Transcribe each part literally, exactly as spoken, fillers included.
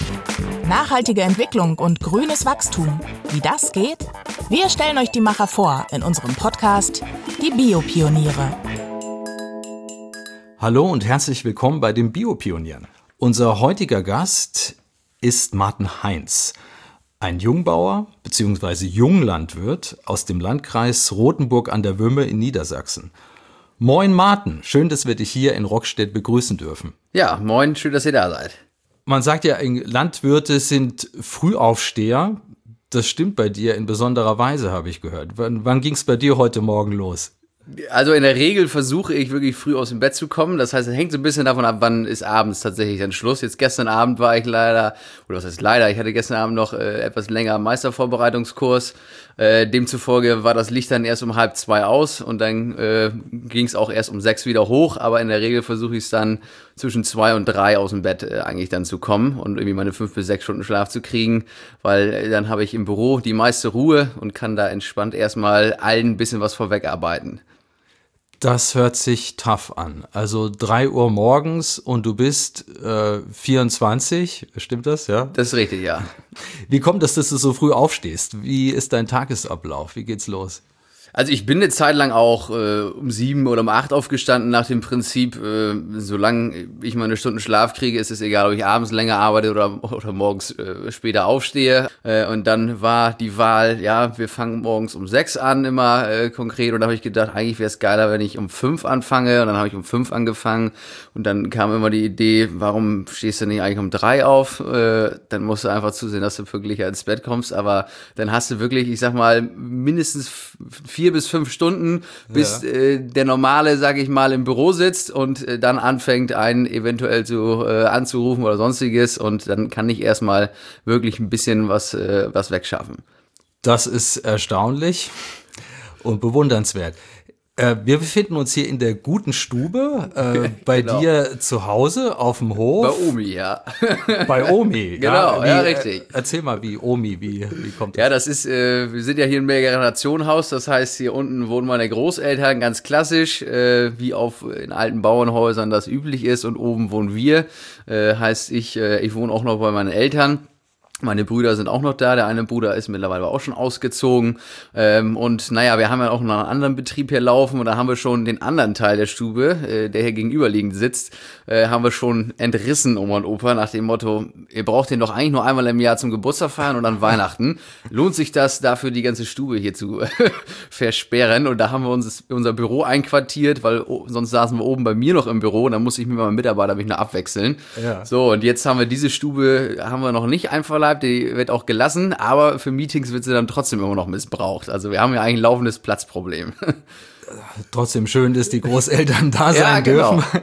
Nachhaltige Entwicklung und grünes Wachstum. Wie das geht? Wir stellen euch die Macher vor in unserem Podcast Die Biopioniere. Hallo und herzlich willkommen bei den Biopionieren. Unser heutiger Gast ist Martin Heinz, ein Jungbauer bzw. Junglandwirt aus dem Landkreis Rothenburg an der Wümme in Niedersachsen. Moin Martin, schön, dass wir dich hier in Rockstedt begrüßen dürfen. Ja, moin, schön, dass ihr da seid. Man sagt ja, Landwirte sind Frühaufsteher. Das stimmt bei dir in besonderer Weise, habe ich gehört. Wann, wann ging es bei dir heute Morgen los? Also in der Regel versuche ich wirklich früh aus dem Bett zu kommen. Das heißt, es hängt so ein bisschen davon ab, wann ist abends tatsächlich dann Schluss. Jetzt gestern Abend war ich leider, oder was heißt leider, ich hatte gestern Abend noch äh, etwas länger Meistervorbereitungskurs. Äh, demzufolge war das Licht dann erst um halb zwei aus und dann äh, ging es auch erst um sechs wieder hoch. Aber in der Regel versuche ich es dann zwischen zwei und drei aus dem Bett äh, eigentlich dann zu kommen und irgendwie meine fünf bis sechs Stunden Schlaf zu kriegen, weil äh, dann habe ich im Büro die meiste Ruhe und kann da entspannt erstmal allen ein bisschen was vorwegarbeiten. Das hört sich tough an. Also drei Uhr morgens und du bist äh, vierundzwanzig, stimmt das, ja? Das ist richtig, ja. Wie kommt es, dass du so früh aufstehst? Wie ist dein Tagesablauf? Wie geht's los? Also ich bin eine Zeit lang auch äh, um sieben oder um acht aufgestanden nach dem Prinzip, äh, solange ich meine Stunden Schlaf kriege, ist es egal, ob ich abends länger arbeite oder, oder morgens äh, später aufstehe. Äh, und dann war die Wahl, ja, wir fangen morgens um sechs an immer äh, konkret. Und da habe ich gedacht, eigentlich wäre es geiler, wenn ich um fünf anfange. Und dann habe ich um fünf angefangen. Und dann kam immer die Idee, warum stehst du nicht eigentlich um drei auf? Äh, dann musst du einfach zusehen, dass du pünktlicher ins Bett kommst. Aber dann hast du wirklich, ich sag mal, mindestens vier bis fünf Stunden, bis ja. äh, der Normale, sag ich mal, im Büro sitzt und äh, dann anfängt, einen eventuell zu äh, anzurufen oder sonstiges und dann kann ich erstmal wirklich ein bisschen was, äh, was wegschaffen. Das ist erstaunlich und bewundernswert. Äh, wir befinden uns hier in der guten Stube, äh, bei genau. dir zu Hause auf dem Hof. Bei Omi, ja. Bei Omi, genau, ja, wie, ja, richtig. Äh, erzähl mal, wie Omi, wie, wie kommt das? Ja, das ist, äh, wir sind ja hier ein Mehrgenerationenhaus, das heißt, hier unten wohnen meine Großeltern, ganz klassisch, äh, wie auf in alten Bauernhäusern das üblich ist und oben wohnen wir, äh, heißt ich, äh, ich wohne auch noch bei meinen Eltern. Meine Brüder sind auch noch da, der eine Bruder ist mittlerweile auch schon ausgezogen ähm, und naja, wir haben ja auch noch einen anderen Betrieb hier laufen und da haben wir schon den anderen Teil der Stube, äh, der hier gegenüberliegend sitzt, äh, haben wir schon entrissen, Oma und Opa, nach dem Motto, ihr braucht den doch eigentlich nur einmal im Jahr zum Geburtstag feiern und an Weihnachten. Lohnt sich das, dafür die ganze Stube hier zu versperren und da haben wir uns unser Büro einquartiert, weil oh, sonst saßen wir oben bei mir noch im Büro und dann musste ich mit meinem Mitarbeiter mich noch abwechseln. Ja. So, und jetzt haben wir diese Stube, haben wir noch nicht einverleibt, die wird auch gelassen, aber für Meetings wird sie dann trotzdem immer noch missbraucht. Also wir haben ja eigentlich ein laufendes Platzproblem. Trotzdem schön, dass die Großeltern da sein ja, genau. dürfen.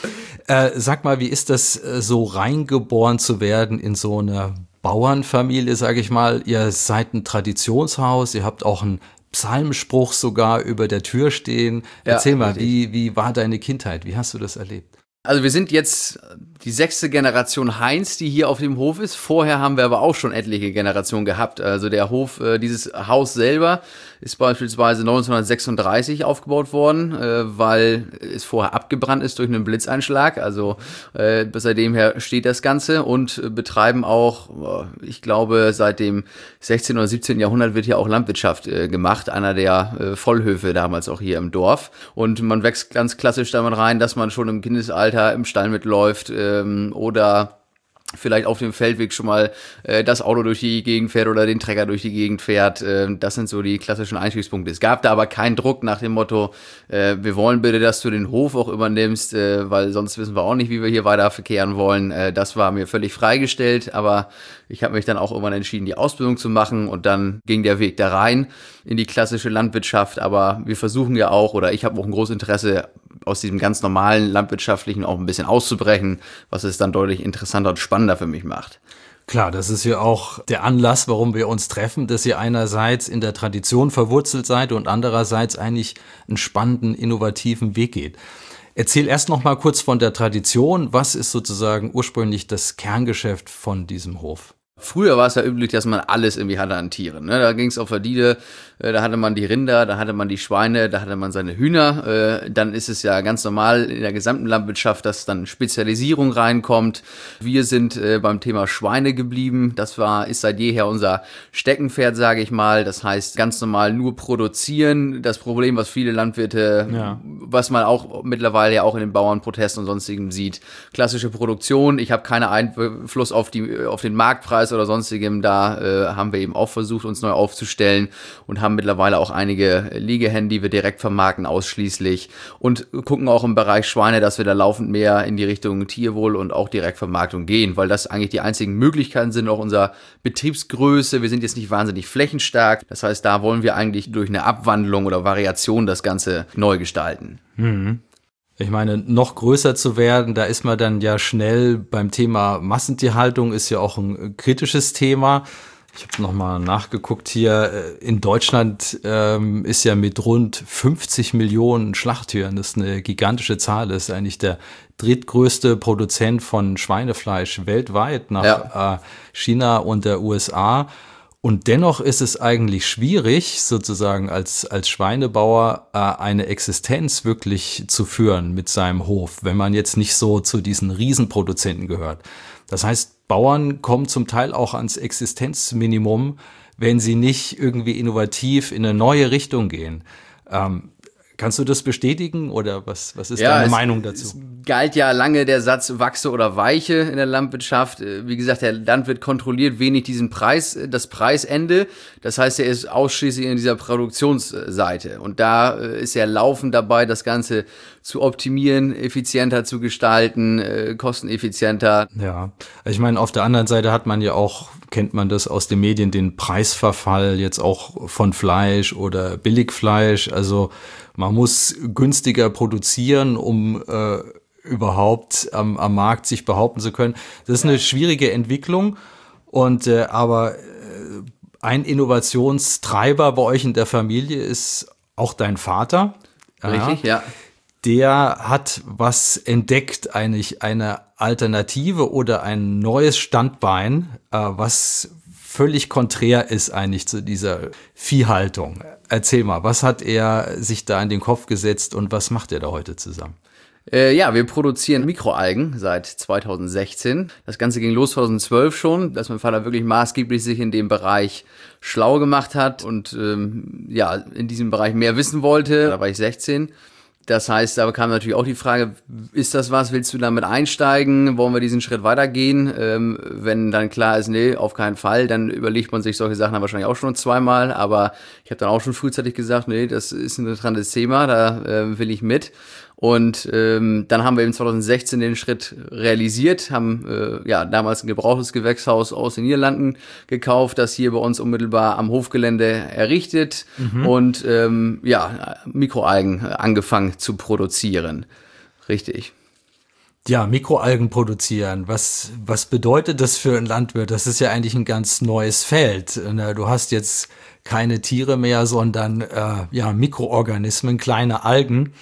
äh, sag mal, wie ist das, so reingeboren zu werden in so eine Bauernfamilie, sage ich mal? Ihr seid ein Traditionshaus, ihr habt auch einen Psalmspruch sogar über der Tür stehen. Ja, Erzähl mal, wie, wie war deine Kindheit? Wie hast du das erlebt? Also wir sind jetzt die sechste Generation Heinz, die hier auf dem Hof ist. Vorher haben wir aber auch schon etliche Generationen gehabt. Also der Hof, äh, dieses Haus selber ist beispielsweise neunzehnhundertsechsunddreißig aufgebaut worden, äh, weil es vorher abgebrannt ist durch einen Blitzeinschlag. Also äh, seitdem her steht das Ganze und äh, betreiben auch, äh, ich glaube, seit dem sechzehnten oder siebzehnten Jahrhundert wird hier auch Landwirtschaft äh, gemacht. Einer der äh, Vollhöfe damals auch hier im Dorf. Und man wächst ganz klassisch damit rein, dass man schon im Kindesalter im Stall mitläuft ähm, oder vielleicht auf dem Feldweg schon mal äh, das Auto durch die Gegend fährt oder den Trecker durch die Gegend fährt. Äh, das sind so die klassischen Einstiegspunkte. Es gab da aber keinen Druck nach dem Motto, äh, wir wollen bitte, dass du den Hof auch übernimmst, äh, weil sonst wissen wir auch nicht, wie wir hier weiter verkehren wollen. Äh, das war mir völlig freigestellt, aber ich habe mich dann auch irgendwann entschieden, die Ausbildung zu machen und dann ging der Weg da rein in die klassische Landwirtschaft. Aber wir versuchen ja auch, oder ich habe auch ein großes Interesse, aus diesem ganz normalen landwirtschaftlichen auch ein bisschen auszubrechen, was es dann deutlich interessanter und spannender für mich macht. Klar, das ist ja auch der Anlass, warum wir uns treffen, dass ihr einerseits in der Tradition verwurzelt seid und andererseits eigentlich einen spannenden, innovativen Weg geht. Erzähl erst noch mal kurz von der Tradition. Was ist sozusagen ursprünglich das Kerngeschäft von diesem Hof? Früher war es ja üblich, dass man alles irgendwie hatte an Tieren. Ne? Da ging es auf der Diele, äh, da hatte man die Rinder, da hatte man die Schweine, da hatte man seine Hühner. Äh, dann ist es ja ganz normal in der gesamten Landwirtschaft, dass dann Spezialisierung reinkommt. Wir sind äh, beim Thema Schweine geblieben. Das war ist seit jeher unser Steckenpferd, sage ich mal. Das heißt, ganz normal nur produzieren. Das Problem, was viele Landwirte, ja. was man auch mittlerweile ja auch in den Bauernprotesten und sonstigem sieht, klassische Produktion. Ich habe keinen Einfluss auf die auf den Marktpreis oder sonstigem, da äh, haben wir eben auch versucht, uns neu aufzustellen und haben mittlerweile auch einige Liegehennen, die wir direkt vermarkten, ausschließlich und gucken auch im Bereich Schweine, dass wir da laufend mehr in die Richtung Tierwohl und auch Direktvermarktung gehen, weil das eigentlich die einzigen Möglichkeiten sind, auch unserer Betriebsgröße. Wir sind jetzt nicht wahnsinnig flächenstark, das heißt, da wollen wir eigentlich durch eine Abwandlung oder Variation das Ganze neu gestalten. Mhm. Ich meine, noch größer zu werden, da ist man dann ja schnell beim Thema Massentierhaltung, ist ja auch ein kritisches Thema. Ich habe nochmal nachgeguckt hier, in Deutschland ähm, ist ja mit rund fünfzig Millionen Schlachttieren, das ist eine gigantische Zahl, das ist eigentlich der drittgrößte Produzent von Schweinefleisch weltweit nach ja. äh, China und der U S A. Und dennoch ist es eigentlich schwierig, sozusagen als, als Schweinebauer äh, eine Existenz wirklich zu führen mit seinem Hof, wenn man jetzt nicht so zu diesen Riesenproduzenten gehört. Das heißt, Bauern kommen zum Teil auch ans Existenzminimum, wenn sie nicht irgendwie innovativ in eine neue Richtung gehen. Ähm, Kannst du das bestätigen oder was, was ist ja, deine es, Meinung dazu? Es galt ja lange der Satz wachse oder weiche in der Landwirtschaft. Wie gesagt, der Landwirt kontrolliert wenig diesen Preis, das Preisende. Das heißt, er ist ausschließlich in dieser Produktionsseite. Und da ist er laufend dabei, das Ganze zu optimieren, effizienter zu gestalten, kosteneffizienter. Ja, ich meine, auf der anderen Seite hat man ja auch, kennt man das aus den Medien, den Preisverfall jetzt auch von Fleisch oder Billigfleisch. Also man muss günstiger produzieren, um äh, überhaupt am, am Markt sich behaupten zu können. Das ist eine schwierige Entwicklung. Und äh, aber äh, ein Innovationstreiber bei euch in der Familie ist auch dein Vater. Richtig, ja. Der hat was entdeckt, eigentlich eine Alternative oder ein neues Standbein, äh, was völlig konträr ist eigentlich zu dieser Viehhaltung. Erzähl mal, was hat er sich da in den Kopf gesetzt und was macht er da heute zusammen? Äh, ja, wir produzieren Mikroalgen seit zweitausendsechzehn. Das Ganze ging los zweitausendzwölf schon, dass mein Vater wirklich maßgeblich sich in dem Bereich schlau gemacht hat und ähm, ja, in diesem Bereich mehr wissen wollte. Da war ich sechzehn. Das heißt, da kam natürlich auch die Frage, ist das was, willst du damit einsteigen, wollen wir diesen Schritt weitergehen? Ähm, wenn dann klar ist, nee, auf keinen Fall, dann überlegt man sich solche Sachen dann wahrscheinlich auch schon zweimal, aber ich habe dann auch schon frühzeitig gesagt, nee, das ist ein interessantes Thema, da äh, will ich mit. Und ähm, dann haben wir eben zweitausendsechzehn den Schritt realisiert, haben äh, ja damals ein gebrauchtes Gewächshaus aus den Niederlanden gekauft, das hier bei uns unmittelbar am Hofgelände errichtet mhm. und ähm, ja Mikroalgen angefangen zu produzieren. Richtig. Ja, Mikroalgen produzieren. Was was bedeutet das für einen Landwirt? Das ist ja eigentlich ein ganz neues Feld. Du hast jetzt keine Tiere mehr, sondern äh, ja Mikroorganismen, kleine Algen.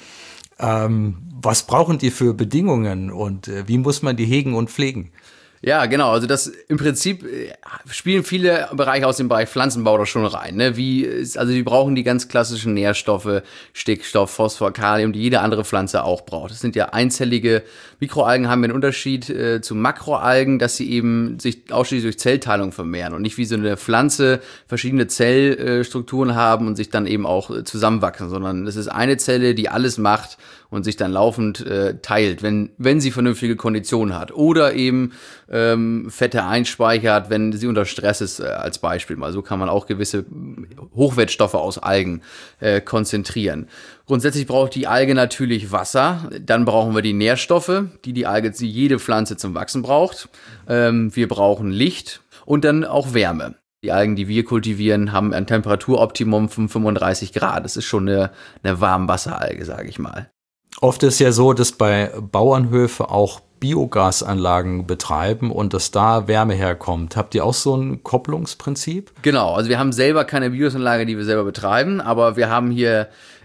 Ähm, was brauchen die für Bedingungen und äh, wie muss man die hegen und pflegen? Ja, genau. Also das im Prinzip spielen viele Bereiche aus dem Bereich Pflanzenbau da schon rein. Ne? Wie, also die brauchen die ganz klassischen Nährstoffe, Stickstoff, Phosphor, Kalium, die jede andere Pflanze auch braucht. Das sind ja einzellige Mikroalgen, haben einen Unterschied äh, zu Makroalgen, dass sie eben sich ausschließlich durch Zellteilung vermehren und nicht wie so eine Pflanze verschiedene Zellstrukturen haben und sich dann eben auch äh, zusammenwachsen, sondern es ist eine Zelle, die alles macht und sich dann laufend äh, teilt, wenn wenn sie vernünftige Konditionen hat oder eben ähm, Fette einspeichert, wenn sie unter Stress ist, äh, als Beispiel mal. So kann man auch gewisse Hochwertstoffe aus Algen äh, konzentrieren. Grundsätzlich braucht die Alge natürlich Wasser, dann brauchen wir die Nährstoffe, die die Alge, die jede Pflanze zum Wachsen braucht. Ähm, wir brauchen Licht und dann auch Wärme. Die Algen, die wir kultivieren, haben ein Temperaturoptimum von fünfunddreißig Grad. Das ist schon eine, eine Warmwasseralge, sage ich mal. Oft ist ja so, dass bei Bauernhöfe auch Biogasanlagen betreiben und dass da Wärme herkommt. Habt ihr auch so ein Kopplungsprinzip? Genau, also wir haben selber keine Biogasanlage, die wir selber betreiben, aber wir haben hier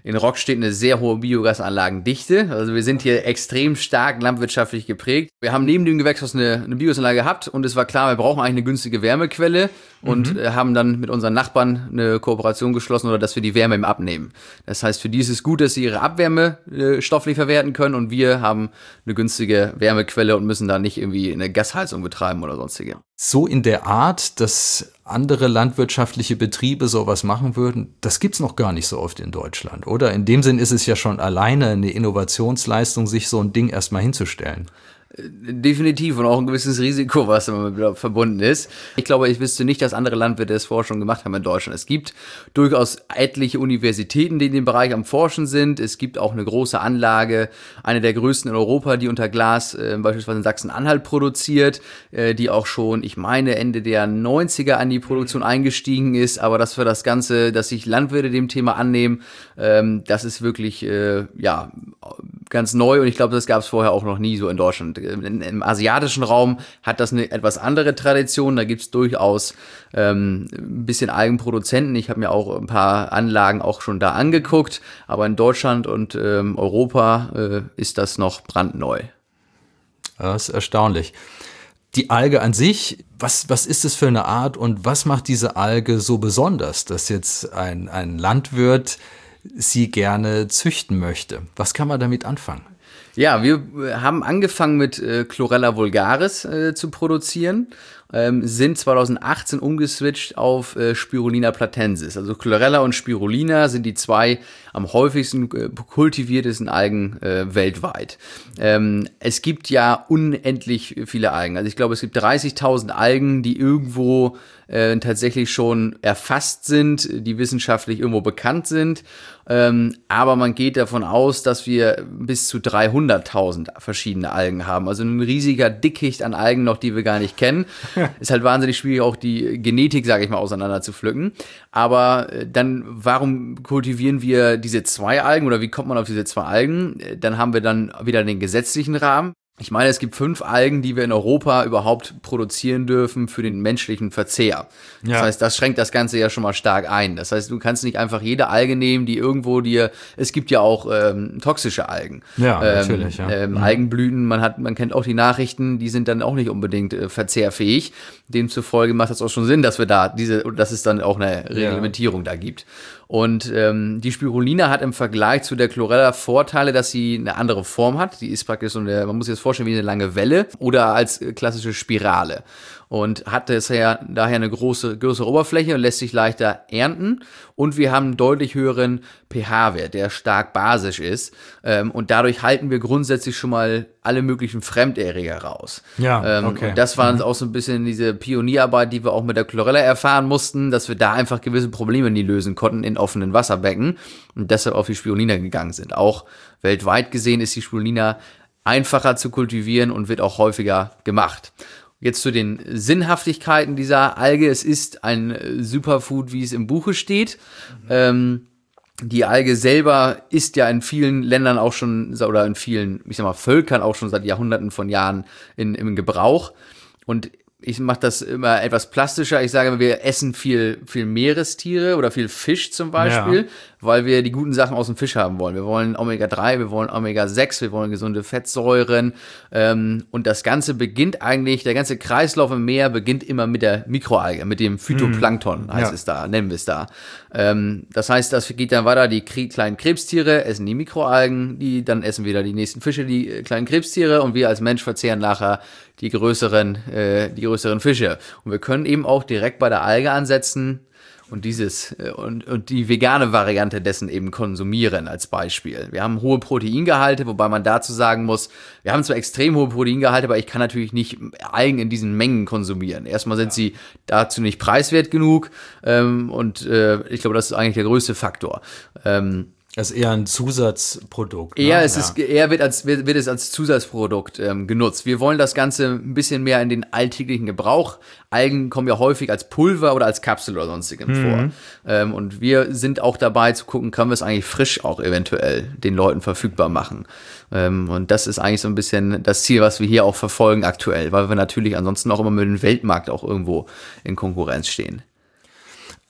In Rockstedt eine sehr hohe Biogasanlagendichte. Also wir sind hier extrem stark landwirtschaftlich geprägt. Wir haben neben dem Gewächshaus eine, eine Biogasanlage gehabt und es war klar, wir brauchen eigentlich eine günstige Wärmequelle und mhm. äh, haben dann mit unseren Nachbarn eine Kooperation geschlossen, oder dass wir die Wärme eben abnehmen. Das heißt, für die ist es gut, dass sie ihre Abwärme äh, stofflich verwerten können und wir haben eine günstige Wärmequelle und müssen da nicht irgendwie eine Gasheizung betreiben oder sonstige. So in der Art, dass andere landwirtschaftliche Betriebe sowas machen würden, das gibt's noch gar nicht so oft in Deutschland, oder? In dem Sinn ist es ja schon alleine eine Innovationsleistung, sich so ein Ding erstmal hinzustellen. Definitiv, und auch ein gewisses Risiko, was damit verbunden ist. Ich glaube, ich wüsste nicht, dass andere Landwirte das vorher schon gemacht haben in Deutschland. Es gibt durchaus etliche Universitäten, die in dem Bereich am Forschen sind. Es gibt auch eine große Anlage, eine der größten in Europa, die unter Glas äh, beispielsweise in Sachsen-Anhalt produziert, äh, die auch schon, ich meine, Ende der neunziger an die Produktion eingestiegen ist. Aber das für das Ganze, dass sich Landwirte dem Thema annehmen, ähm, das ist wirklich, äh, ja, ganz neu, und ich glaube, das gab es vorher auch noch nie so in Deutschland. Im asiatischen Raum hat das eine etwas andere Tradition. Da gibt es durchaus ähm, ein bisschen Algenproduzenten. Ich habe mir auch ein paar Anlagen auch schon da angeguckt. Aber in Deutschland und ähm, Europa äh, ist das noch brandneu. Das ist erstaunlich. Die Alge an sich, was, was ist es für eine Art und was macht diese Alge so besonders, dass jetzt ein, ein Landwirt sie gerne züchten möchte? Was kann man damit anfangen? Ja, wir haben angefangen mit äh, Chlorella vulgaris äh, zu produzieren, ähm, sind zweitausendachtzehn umgeswitcht auf äh, Spirulina platensis. Also Chlorella und Spirulina sind die zwei am häufigsten äh, kultiviertesten Algen äh, weltweit. Ähm, es gibt ja unendlich viele Algen. Also ich glaube, es gibt dreißigtausend Algen, die irgendwo äh, tatsächlich schon erfasst sind, die wissenschaftlich irgendwo bekannt sind. Ähm, aber man geht davon aus, dass wir bis zu dreihunderttausend verschiedene Algen haben. Also ein riesiger Dickicht an Algen noch, die wir gar nicht kennen. Ist halt wahnsinnig schwierig, auch die Genetik, sage ich mal, auseinander zu pflücken. Aber äh, dann, warum kultivieren wir diese zwei Algen oder wie kommt man auf diese zwei Algen? Dann haben wir dann wieder den gesetzlichen Rahmen. Ich meine, es gibt fünf Algen, die wir in Europa überhaupt produzieren dürfen für den menschlichen Verzehr. Ja. Das heißt, das schränkt das Ganze ja schon mal stark ein. Das heißt, du kannst nicht einfach jede Alge nehmen, die irgendwo dir, es gibt ja auch ähm, toxische Algen. Ja, ähm, natürlich. Ja. Ähm, mhm. Algenblüten, man hat, man kennt auch die Nachrichten, die sind dann auch nicht unbedingt äh, verzehrfähig. Demzufolge macht das auch schon Sinn, dass wir da diese, dass es dann auch eine Reglementierung ja. da gibt. Und ähm, die Spirulina hat im Vergleich zu der Chlorella Vorteile, dass sie eine andere Form hat. Die ist praktisch so eine, man muss sich das vorstellen wie eine lange Welle oder als klassische Spirale. Und hat daher, daher eine große, größere Oberfläche und lässt sich leichter ernten. Und wir haben einen deutlich höheren pH-Wert, der stark basisch ist. Ähm, und dadurch halten wir grundsätzlich schon mal alle möglichen Fremderreger raus. Ja, ähm, okay. Und das war uns auch so ein bisschen diese Pionierarbeit, die wir auch mit der Chlorella erfahren mussten, dass wir da einfach gewisse Probleme nie lösen konnten in offenen Wasserbecken und deshalb auf die Spirulina gegangen sind. Auch weltweit gesehen ist die Spirulina einfacher zu kultivieren und wird auch häufiger gemacht. Jetzt zu den Sinnhaftigkeiten dieser Alge. Es ist ein Superfood, wie es im Buche steht. Mhm. Ähm, die Alge selber ist ja in vielen Ländern auch schon, oder in vielen, ich sag mal, Völkern auch schon seit Jahrhunderten von Jahren in, im Gebrauch. Und ich mache das immer etwas plastischer. Ich sage, wir essen viel, viel Meerestiere oder viel Fisch zum Beispiel, ja. weil wir die guten Sachen aus dem Fisch haben wollen. Wir wollen Omega drei, wir wollen Omega sechs, wir wollen gesunde Fettsäuren. Ähm, und das Ganze beginnt eigentlich, der ganze Kreislauf im Meer beginnt immer mit der Mikroalge, mit dem Phytoplankton, heißt ja. es da, nennen wir es da. Ähm, das heißt, das geht dann weiter, die krie- kleinen Krebstiere essen die Mikroalgen, die, dann essen wieder die nächsten Fische, die äh, kleinen Krebstiere, und wir als Mensch verzehren nachher die größeren, äh, die größeren Fische. Und wir können eben auch direkt bei der Alge ansetzen und dieses äh, und, und die vegane Variante dessen eben konsumieren als Beispiel. Wir haben hohe Proteingehalte, wobei man dazu sagen muss, wir haben zwar extrem hohe Proteingehalte, aber ich kann natürlich nicht Algen in diesen Mengen konsumieren. Erstmal sind ja. sie dazu nicht preiswert genug ähm, und äh, ich glaube, das ist eigentlich der größte Faktor. Ähm, Es ist eher ein Zusatzprodukt. Eher, ne? es ist, eher wird, als, wird, wird es als Zusatzprodukt ähm, genutzt. Wir wollen das Ganze ein bisschen mehr in den alltäglichen Gebrauch. Algen kommen ja häufig als Pulver oder als Kapsel oder sonstigem mhm. vor. Ähm, und wir sind auch dabei zu gucken, können wir es eigentlich frisch auch eventuell den Leuten verfügbar machen. Ähm, und das ist eigentlich so ein bisschen das Ziel, was wir hier auch verfolgen aktuell, weil wir natürlich ansonsten auch immer mit dem Weltmarkt auch irgendwo in Konkurrenz stehen.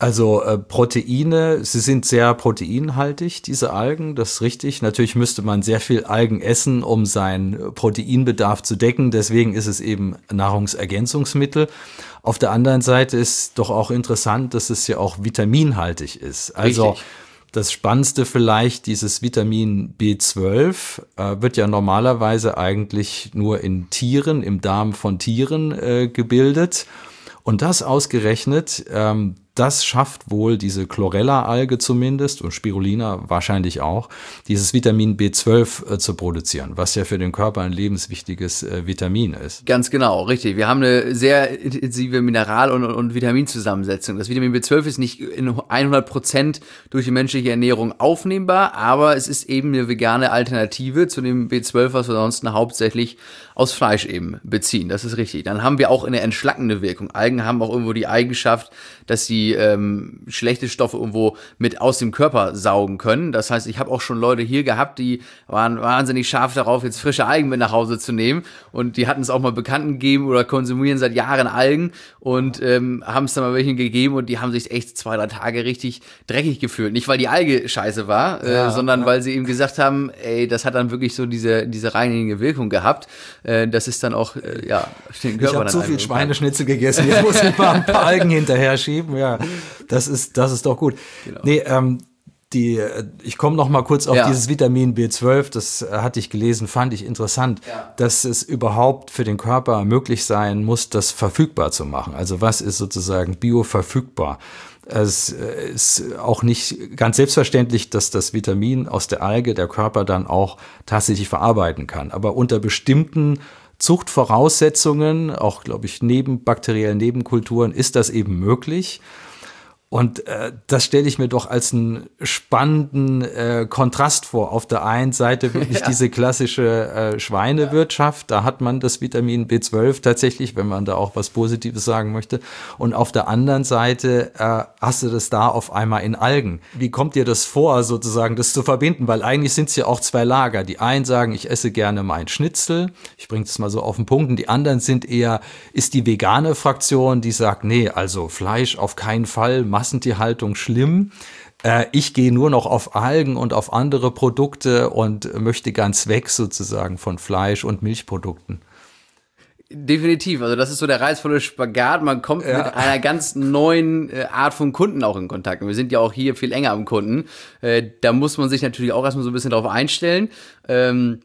Also äh, Proteine, sie sind sehr proteinhaltig, diese Algen, das ist richtig. Natürlich müsste man sehr viel Algen essen, um seinen Proteinbedarf zu decken. Deswegen ist es eben Nahrungsergänzungsmittel. Auf der anderen Seite ist doch auch interessant, dass es ja auch vitaminhaltig ist. Also richtig. Das Spannendste vielleicht, dieses Vitamin B zwölf äh, wird ja normalerweise eigentlich nur in Tieren, im Darm von Tieren äh, gebildet. Und das ausgerechnet, ähm, das schafft wohl diese Chlorella-Alge zumindest und Spirulina wahrscheinlich auch, dieses Vitamin B zwölf äh, zu produzieren, was ja für den Körper ein lebenswichtiges äh, Vitamin ist. Ganz genau, richtig. Wir haben eine sehr intensive Mineral- und, und Vitaminzusammensetzung. Das Vitamin B zwölf ist nicht in hundert Prozent durch die menschliche Ernährung aufnehmbar, aber es ist eben eine vegane Alternative zu dem B zwölf, was wir sonst hauptsächlich aus Fleisch eben beziehen. Das ist richtig. Dann haben wir auch eine entschlackende Wirkung. Algen haben auch irgendwo die Eigenschaft, dass sie ähm, schlechte Stoffe irgendwo mit aus dem Körper saugen können. Das heißt, ich habe auch schon Leute hier gehabt, die waren wahnsinnig scharf darauf, jetzt frische Algen mit nach Hause zu nehmen. Und die hatten es auch mal Bekannten gegeben oder konsumieren seit Jahren Algen und ähm, haben es dann mal welchen gegeben und die haben sich echt zwei, drei Tage richtig dreckig gefühlt. Nicht, weil die Alge scheiße war, ja, äh, sondern ja. weil sie eben gesagt haben, ey, das hat dann wirklich so diese, diese reinigende Wirkung gehabt. Äh, das ist dann auch, äh, ja, den Körper. Ich habe zu viel Schweineschnitzel gegessen, jetzt muss ich mal ein paar Algen hinterher schieben, ja. Das ist, das ist doch gut. Genau. Nee, ähm, die, ich komme noch mal kurz auf ja. dieses Vitamin B zwölf, das äh, hatte ich gelesen, fand ich interessant, ja. dass es überhaupt für den Körper möglich sein muss, das verfügbar zu machen. Also was ist sozusagen bioverfügbar? Es ist auch nicht ganz selbstverständlich, dass das Vitamin aus der Alge der Körper dann auch tatsächlich verarbeiten kann. Aber unter bestimmten Zuchtvoraussetzungen, auch, glaube ich, neben bakteriellen Nebenkulturen, ist das eben möglich. Und äh, das stelle ich mir doch als einen spannenden äh, Kontrast vor. Auf der einen Seite wirklich ja. diese klassische äh, Schweinewirtschaft, da hat man das Vitamin B zwölf tatsächlich, wenn man da auch was Positives sagen möchte. Und auf der anderen Seite äh, hast du das da auf einmal in Algen. Wie kommt dir das vor, sozusagen das zu verbinden? Weil eigentlich sind es ja auch zwei Lager. Die einen sagen, ich esse gerne mein Schnitzel, ich bringe das mal so auf den Punkt. Und die anderen sind eher, ist die vegane Fraktion, die sagt, nee, also Fleisch auf keinen Fall, Massentierhaltung schlimm. Äh, ich gehe nur noch auf Algen und auf andere Produkte und möchte ganz weg sozusagen von Fleisch und Milchprodukten. Definitiv, also das ist so der reizvolle Spagat. Man kommt ja. mit einer ganz neuen äh, Art von Kunden auch in Kontakt. Und wir sind ja auch hier viel enger am Kunden. Äh, da muss man sich natürlich auch erstmal so ein bisschen drauf einstellen. Ähm,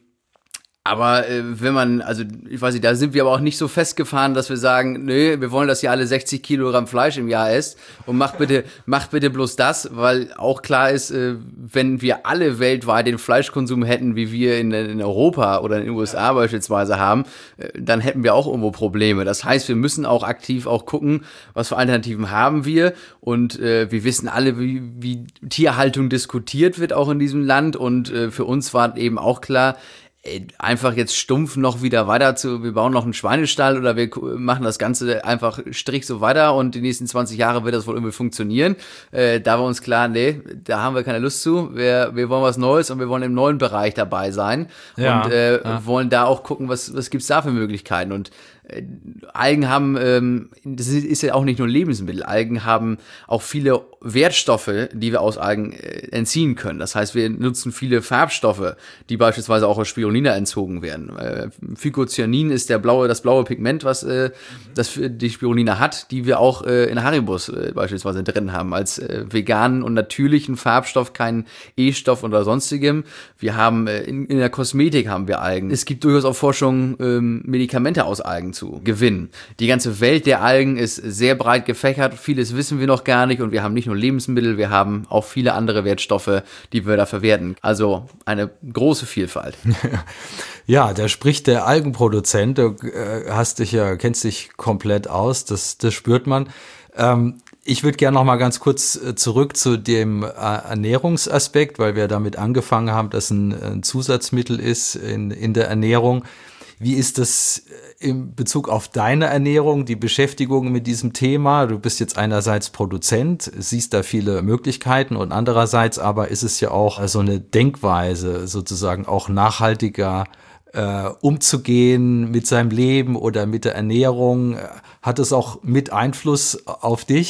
Aber äh, wenn man, also ich weiß nicht, da sind wir aber auch nicht so festgefahren, dass wir sagen, nö, wir wollen, dass ihr alle sechzig Kilogramm Fleisch im Jahr esst und macht bitte, macht bitte bloß das, weil auch klar ist, äh, wenn wir alle weltweit den Fleischkonsum hätten, wie wir in, in Europa oder in den U S A beispielsweise haben, äh, dann hätten wir auch irgendwo Probleme. Das heißt, wir müssen auch aktiv auch gucken, was für Alternativen haben wir und äh, wir wissen alle, wie, wie Tierhaltung diskutiert wird auch in diesem Land und äh, für uns war eben auch klar, einfach jetzt stumpf noch wieder weiter zu, wir bauen noch einen Schweinestall oder wir machen das Ganze einfach strich so weiter und die nächsten zwanzig Jahre wird das wohl irgendwie funktionieren. Äh, da war uns klar, nee, da haben wir keine Lust zu. Wir, wir wollen was Neues und wir wollen im neuen Bereich dabei sein ja, und äh, ja. wollen da auch gucken, was, was gibt's da für Möglichkeiten. Und äh, Algen haben, ähm, das ist ja auch nicht nur Lebensmittel, Algen haben auch viele Wertstoffe, die wir aus Algen äh, entziehen können. Das heißt, wir nutzen viele Farbstoffe, die beispielsweise auch aus Spirulina entzogen werden. Äh, Phycocyanin ist der blaue, das blaue Pigment, was äh, das die Spirulina hat, die wir auch äh, in Haribos äh, beispielsweise drin haben, als äh, veganen und natürlichen Farbstoff, keinen E-Stoff oder sonstigem. Wir haben äh, in, in der Kosmetik haben wir Algen. Es gibt durchaus auch Forschung, ähm, Medikamente aus Algen zu gewinnen. Die ganze Welt der Algen ist sehr breit gefächert. Vieles wissen wir noch gar nicht und wir haben nicht nur Lebensmittel, wir haben auch viele andere Wertstoffe, die wir da verwerten. Also eine große Vielfalt. Ja, da spricht der Algenproduzent. Du äh, hast dich ja, kennst dich komplett aus, das, das spürt man. Ähm, ich würde gerne noch mal ganz kurz äh, zurück zu dem äh, Ernährungsaspekt, weil wir damit angefangen haben, dass ein, ein Zusatzmittel ist in, in der Ernährung. Wie ist das in Bezug auf deine Ernährung, die Beschäftigung mit diesem Thema? Du bist jetzt einerseits Produzent, siehst da viele Möglichkeiten und andererseits aber ist es ja auch so eine Denkweise, sozusagen auch nachhaltiger äh, umzugehen mit seinem Leben oder mit der Ernährung. Hat es auch mit Einfluss auf dich?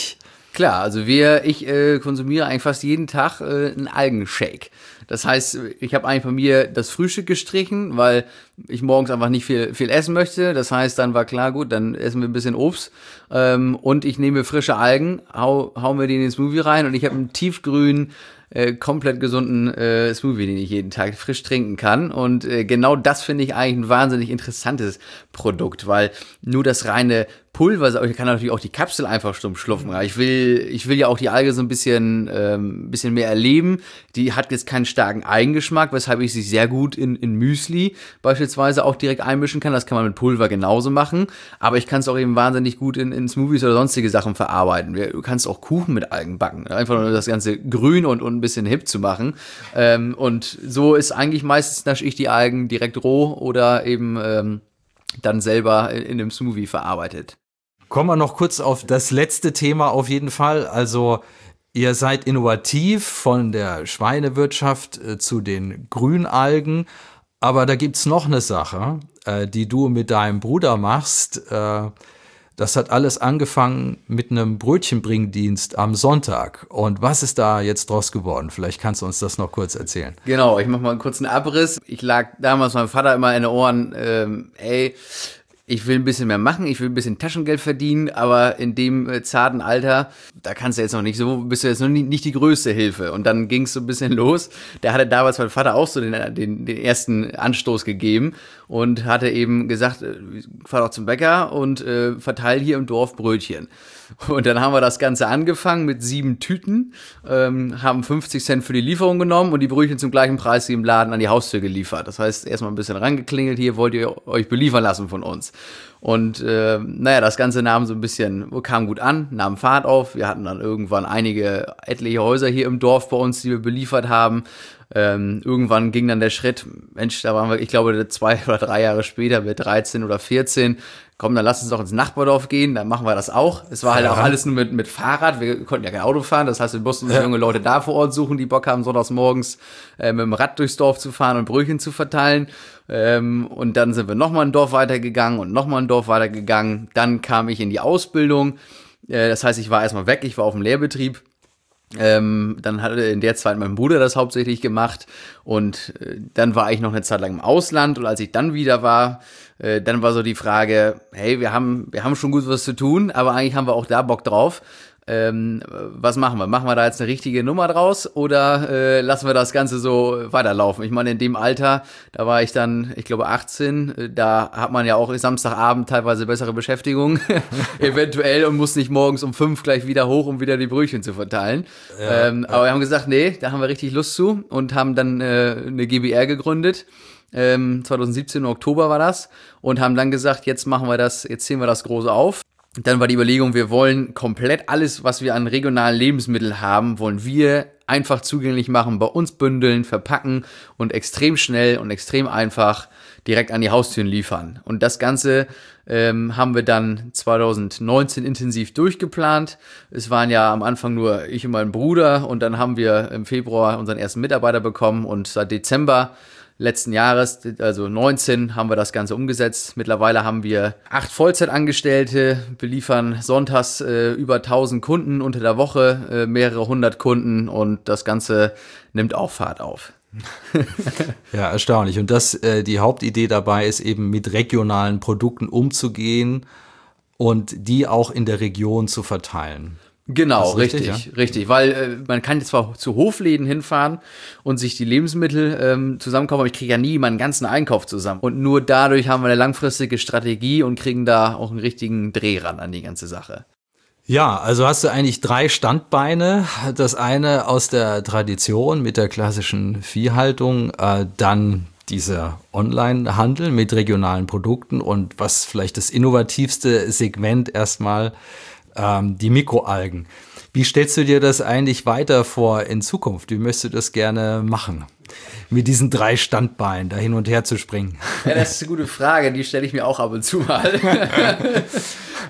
Klar, also wir, ich äh, konsumiere eigentlich fast jeden Tag äh, einen Algenshake. Das heißt, ich habe eigentlich bei mir das Frühstück gestrichen, weil ich morgens einfach nicht viel, viel essen möchte. Das heißt, dann war klar, gut, dann essen wir ein bisschen Obst ähm, und ich nehme frische Algen, hau, hau mir die in den Smoothie rein und ich habe einen tiefgrünen, äh, komplett gesunden äh, Smoothie, den ich jeden Tag frisch trinken kann. Und äh, genau das finde ich eigentlich ein wahnsinnig interessantes Produkt, weil nur das reine Pulver, ich kann natürlich auch die Kapsel einfach stumm schlupfen. Ich will, ich will ja auch die Alge so ein bisschen, ähm, bisschen mehr erleben. Die hat jetzt keinen starken Eigengeschmack, weshalb ich sie sehr gut in, in Müsli beispielsweise auch direkt einmischen kann. Das kann man mit Pulver genauso machen. Aber ich kann es auch eben wahnsinnig gut in, in Smoothies oder sonstige Sachen verarbeiten. Du kannst auch Kuchen mit Algen backen. Einfach nur das Ganze grün und, und ein bisschen hip zu machen. Ähm, und so ist eigentlich meistens nasche ich die Algen direkt roh oder eben ähm, dann selber in, in einem Smoothie verarbeitet. Kommen wir noch kurz auf das letzte Thema auf jeden Fall. Also ihr seid innovativ von der Schweinewirtschaft äh, zu den Grünalgen. Aber da gibt's noch eine Sache, äh, die du mit deinem Bruder machst. Äh, das hat alles angefangen mit einem Brötchenbringdienst am Sonntag. Und was ist da jetzt draus geworden? Vielleicht kannst du uns das noch kurz erzählen. Genau, ich mache mal einen kurzen Abriss. Ich lag damals meinem Vater immer in den Ohren, ähm, ey, ich will ein bisschen mehr machen, ich will ein bisschen Taschengeld verdienen, aber in dem äh, zarten Alter, da kannst du jetzt noch nicht so, bist du jetzt noch nie, nicht die größte Hilfe. Und dann ging es so ein bisschen los. Der hatte damals mein Vater auch so den, den, den ersten Anstoß gegeben und hatte eben gesagt, äh, fahr doch zum Bäcker und äh, verteil hier im Dorf Brötchen. Und dann haben wir das Ganze angefangen mit sieben Tüten, ähm, haben fünfzig Cent für die Lieferung genommen und die Brötchen zum gleichen Preis wie im Laden an die Haustür geliefert. Das heißt, erstmal ein bisschen rangeklingelt, hier wollt ihr euch beliefern lassen von uns. Und äh, naja, das Ganze nahm so ein bisschen, kam gut an, nahm Fahrt auf. Wir hatten dann irgendwann einige, etliche Häuser hier im Dorf bei uns, die wir beliefert haben. Ähm, irgendwann ging dann der Schritt, Mensch, da waren wir, ich glaube, zwei oder drei Jahre später, mit dreizehn oder vierzehn, komm, dann lass uns doch ins Nachbardorf gehen, dann machen wir das auch. Es war halt ja auch alles nur mit, mit Fahrrad, wir konnten ja kein Auto fahren, das heißt, wir mussten uns ja. junge Leute da vor Ort suchen, die Bock haben, sonntags morgens äh, mit dem Rad durchs Dorf zu fahren und Brötchen zu verteilen. Ähm, und dann sind wir nochmal ein Dorf weitergegangen und nochmal ein Dorf weitergegangen. Dann kam ich in die Ausbildung, äh, das heißt, ich war erstmal weg, ich war auf dem Lehrbetrieb. Ähm, dann hatte in der Zeit mein Bruder das hauptsächlich gemacht und äh, dann war ich noch eine Zeit lang im Ausland und als ich dann wieder war, äh, dann war so die Frage, hey, wir haben, wir haben schon gut was zu tun, aber eigentlich haben wir auch da Bock drauf. Ähm, was machen wir? Machen wir da jetzt eine richtige Nummer draus oder äh, lassen wir das Ganze so weiterlaufen? Ich meine, in dem Alter, da war ich dann, ich glaube achtzehn, äh, da hat man ja auch Samstagabend teilweise bessere Beschäftigung, eventuell, und muss nicht morgens um fünf gleich wieder hoch, um wieder die Brötchen zu verteilen. Ja, ähm, ja. Aber wir haben gesagt, nee, da haben wir richtig Lust zu und haben dann äh, eine G b R gegründet. Ähm, zwanzig siebzehn, im Oktober war das, und haben dann gesagt, jetzt machen wir das, jetzt ziehen wir das Große auf. Dann war die Überlegung, wir wollen komplett alles, was wir an regionalen Lebensmitteln haben, wollen wir einfach zugänglich machen, bei uns bündeln, verpacken und extrem schnell und extrem einfach direkt an die Haustüren liefern. Und das Ganze ähm, haben wir dann zwanzig neunzehn intensiv durchgeplant. Es waren ja am Anfang nur ich und mein Bruder, und dann haben wir im Februar unseren ersten Mitarbeiter bekommen, und seit Dezember letzten Jahres, also neunzehn, haben wir das Ganze umgesetzt. Mittlerweile haben wir acht Vollzeitangestellte, beliefern sonntags äh, über tausend Kunden, unter der Woche äh, mehrere hundert Kunden, und das Ganze nimmt auch Fahrt auf. Ja, erstaunlich. Und das, äh, die Hauptidee dabei ist eben, mit regionalen Produkten umzugehen und die auch in der Region zu verteilen. Genau, richtig, richtig, ja? richtig, weil äh, man kann jetzt zwar zu Hofläden hinfahren und sich die Lebensmittel ähm, zusammenkaufen, aber ich kriege ja nie meinen ganzen Einkauf zusammen. Und nur dadurch haben wir eine langfristige Strategie und kriegen da auch einen richtigen Dreh ran an die ganze Sache. Ja, also hast du eigentlich drei Standbeine. Das eine aus der Tradition mit der klassischen Viehhaltung, äh, dann dieser Online-Handel mit regionalen Produkten und was vielleicht das innovativste Segment erstmal, ähm, die Mikroalgen. Wie stellst du dir das eigentlich weiter vor in Zukunft? Wie möchtest du das gerne machen? Mit diesen drei Standbeinen da hin und her zu springen? Ja, das ist eine gute Frage, die stelle ich mir auch ab und zu mal.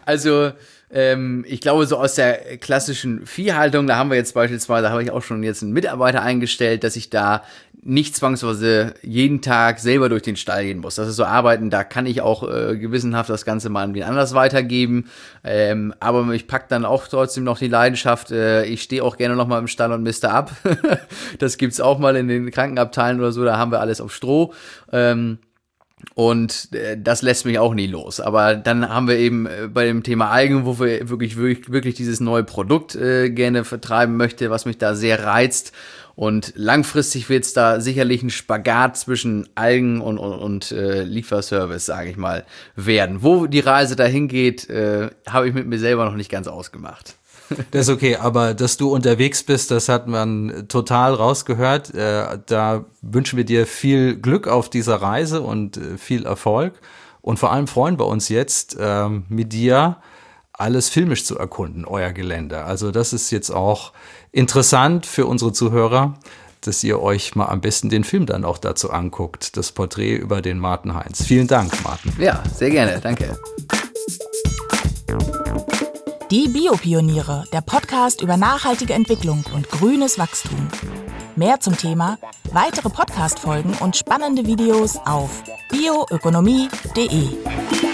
Also ähm, ich glaube, so aus der klassischen Viehhaltung, da haben wir jetzt beispielsweise, da habe ich auch schon jetzt einen Mitarbeiter eingestellt, dass ich da nicht zwangsweise jeden Tag selber durch den Stall gehen muss. Das ist so Arbeiten, da kann ich auch äh, gewissenhaft das Ganze mal an wen anders weitergeben. Ähm, aber ich pack dann auch trotzdem noch die Leidenschaft. Äh, ich stehe auch gerne noch mal im Stall und miste ab. Das gibt's auch mal in den Krankenabteilen oder so, da haben wir alles auf Stroh. Ähm, Und äh, das lässt mich auch nie los. Aber dann haben wir eben äh, bei dem Thema Algen, wo wir wirklich, wirklich, wirklich dieses neue Produkt äh, gerne vertreiben möchte, was mich da sehr reizt. Und langfristig wird es da sicherlich ein Spagat zwischen Algen und, und, und äh, Lieferservice, sage ich mal, werden. Wo die Reise dahin geht, äh, habe ich mit mir selber noch nicht ganz ausgemacht. Das ist okay, aber dass du unterwegs bist, das hat man total rausgehört. Äh, da wünschen wir dir viel Glück auf dieser Reise und äh, viel Erfolg. Und vor allem freuen wir uns jetzt, äh, mit dir alles filmisch zu erkunden, euer Gelände. Also das ist jetzt auch interessant für unsere Zuhörer, dass ihr euch mal am besten den Film dann auch dazu anguckt, das Porträt über den Martin Heinz. Vielen Dank, Martin. Ja, sehr gerne, danke. Die Biopioniere, der Podcast über nachhaltige Entwicklung und grünes Wachstum. Mehr zum Thema, weitere Podcast-Folgen und spannende Videos auf bioökonomie punkt de.